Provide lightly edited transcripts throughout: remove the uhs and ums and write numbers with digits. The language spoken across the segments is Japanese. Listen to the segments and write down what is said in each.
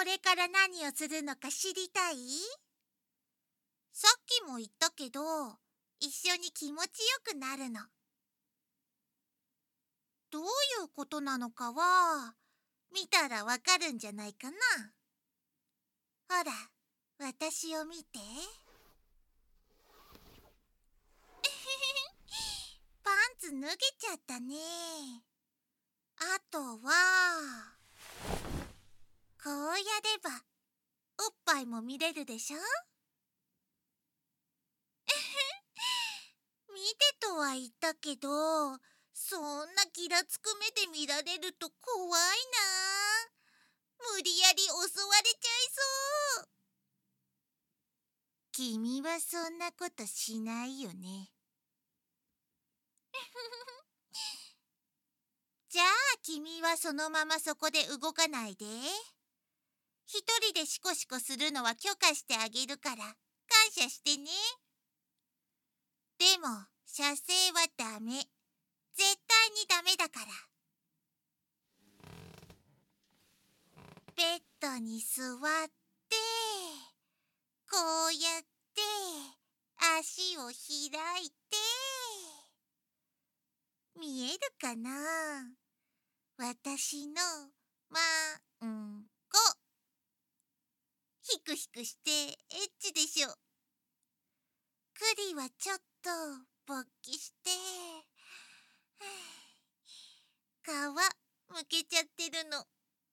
これから何をするのか知りたい？さっきも言ったけど、一緒に気持ちよくなるの。どういうことなのかは、見たらわかるんじゃないかな。ほら、私を見て。パンツ脱げちゃったね。あとは、こうやれば、おっぱいも見れるでしょ？見てとは言ったけど、そんなギラつく目で見られると怖いな。無理やり襲われちゃいそう。君はそんなことしないよね。じゃあ君はそのままそこで動かないで。一人でシコシコするのは許可してあげるから感謝してね。でも射精はダメ。絶対にダメだから。ベッドに座ってこうやって足を開いて、見えるかな？私のマンコ。ヒクヒクしてエッチでしょ。クリはちょっと勃起して、皮むけちゃってるの。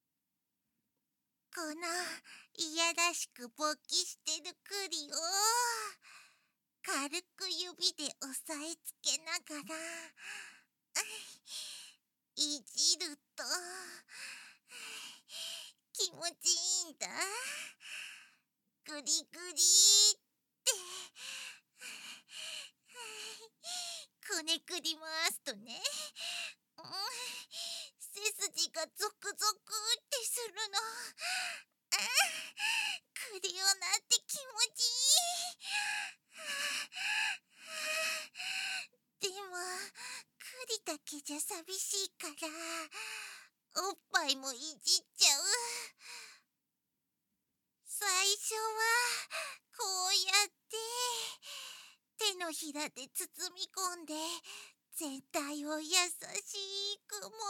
このいやらしく勃起してるクリを軽く指で押さえつけながらいじると気持ちいいんだ。グリグリってこねくり回すとね、背筋がゾクゾクってするの。クリオナって気持ちいい。でもクリだけじゃ寂しいからおっぱいもいじっちゃう。最初はこうやって手のひらで包み込んで全体を優しく揉むの。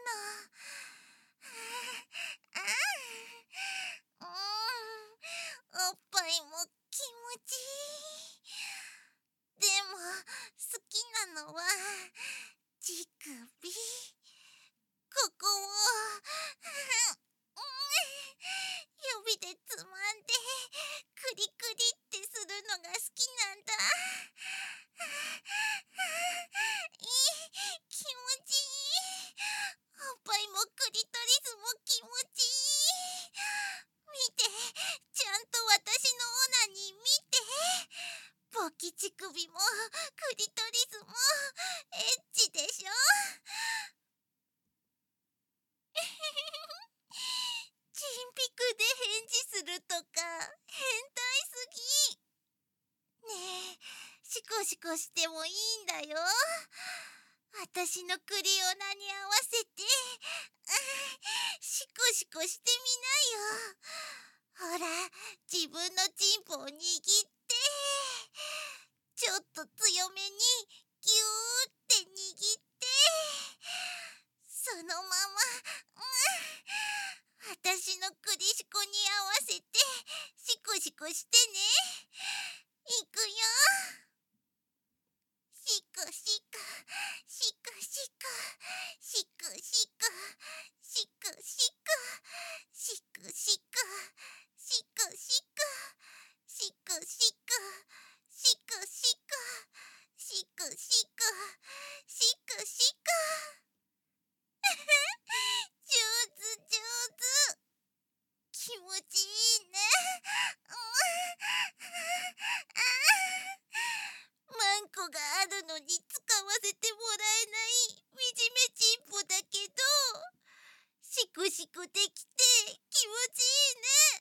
おっぱいも気持ちいい。でも好きなのは乳首。ここを指でつまんでクリクリってするのが好きなんだ。気持ちいい。おっぱいもクリトリスも気持ちいい。見て、ちゃんと私のオナニー見て。勃起乳首もクリトリスもエッチでしょ。チンピクで返事するとか変態すぎ。ねえ、シコシコしてもいいんだよ。私のクリオナに合わせてシコシコしてみなよ。ほら、自分のチンポを握ってちょっと強めにギューって握ってそのまま私のクリシコに合わせてシコシコしてね。いくよ。シコシコシコシコシコシコシコシコシコシコシコシコシコシコシコシコシコシコ上手上手。気持ちいいね。マンコがあるのに使わせてもらえない惨めチンポだけどシコシコできて気持ちいいね。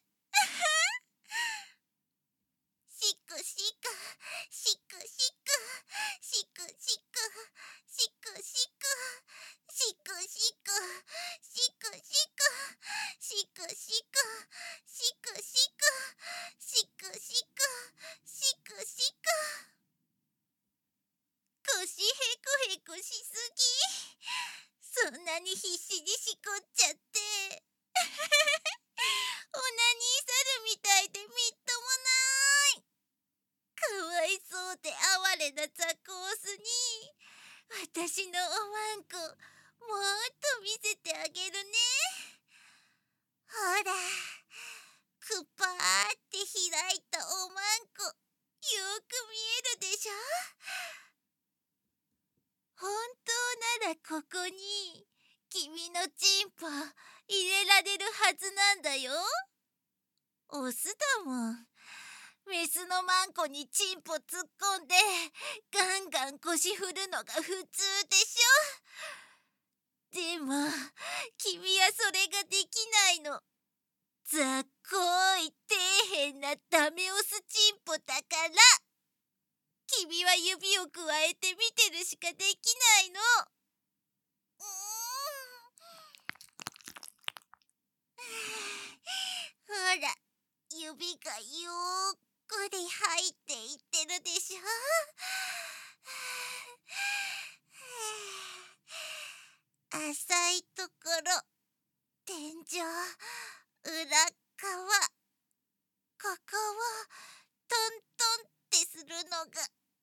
シコシコシコシコシコシコシコシコシコシコシコシコシコシコシコシコ必死にしこっちゃって。オナニー猿みたいでみっともない。かわいそうで哀れなザコースに、私のおまんこ、もっと見せてあげるね。ほら、くぱーって開いたおまんこ、よく見えるでしょ。本当ならここに君のチンポ入れられるはずなんだよ。オスだもん。メスのマンコにチンポ突っ込んでガンガン腰振るのが普通でしょ。でも君はそれができないの。ざっこい底辺なダメオスチンポだから。君は指をくわえて見てるしかできないの。ほら、指がゆっくり入っていってるでしょ。浅いところ、天井、裏側、ここをトントンってするのが、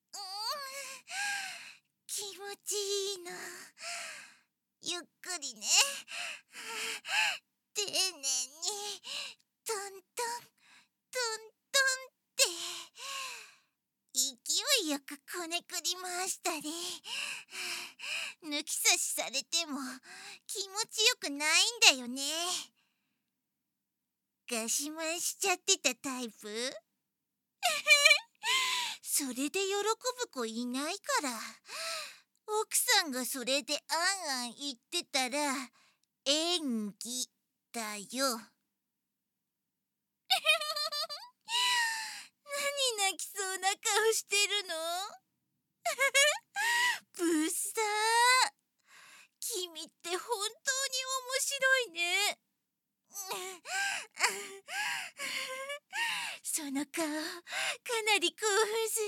気持ちいいの。ゆっくりね。丁寧にトントントントンって勢いよくこねくり回したり、抜き差しされても気持ちよくないんだよね。ガシマンしちゃってたタイプ？それで喜ぶ子いないから。奥さんがそれであんあん言ってたら演技だよ。何泣きそうな顔してるの？ブスだー。君って本当に面白いね。その顔、かなり興奮する。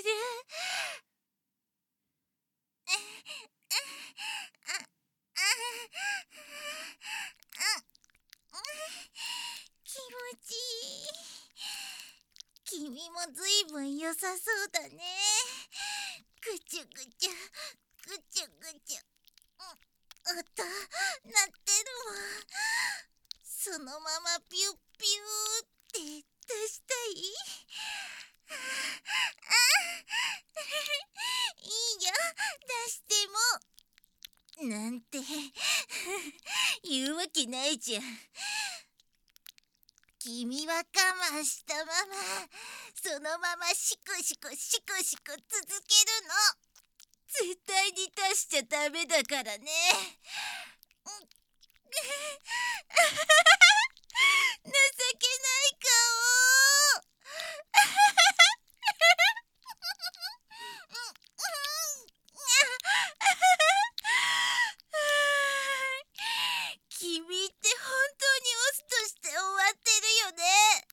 気持ちいい。君もずいぶん良さそうだね。ぐちゅぐちゅ、ぐちゅぐちゅ。音、鳴ってるわ。そのままピュッピューって出したい？いいよ、出しても。なんて言うわけないじゃん。君は我慢したまま、そのままシクシクシクシク続けるの。絶対に出しちゃダメだからね。情けない顔。君って本当にオスとして終わってるよね。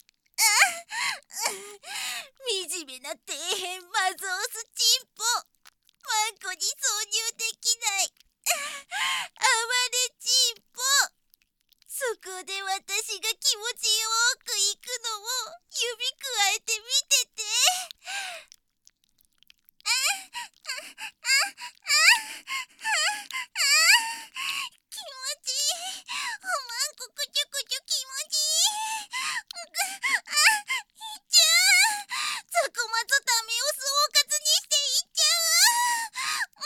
惨めな底辺マゾオスチンポ。マンコに挿入できない。哀れチンポ。そこで私が気持ちよく行くのを指くわえて見てて。気持ちいい。おまんこくちゅくちゅ気持ちいい。いっちゃう。ザコマとダメオスをおかずにしていっちゃう。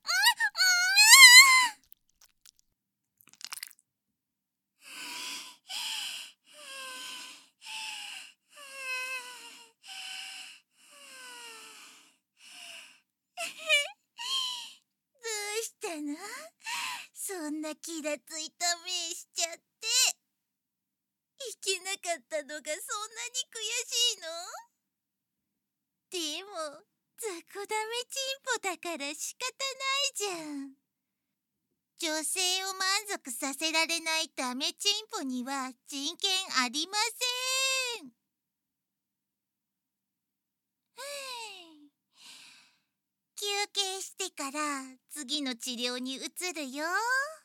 どうしたの？そんな気がついた目しちゃって。いけなかったのがそんなに悔しいの？でもザコダメチンポだから仕方ないじゃん。女性を満足させられないダメチンポには人権ありません。休憩してから次の治療に移るよ。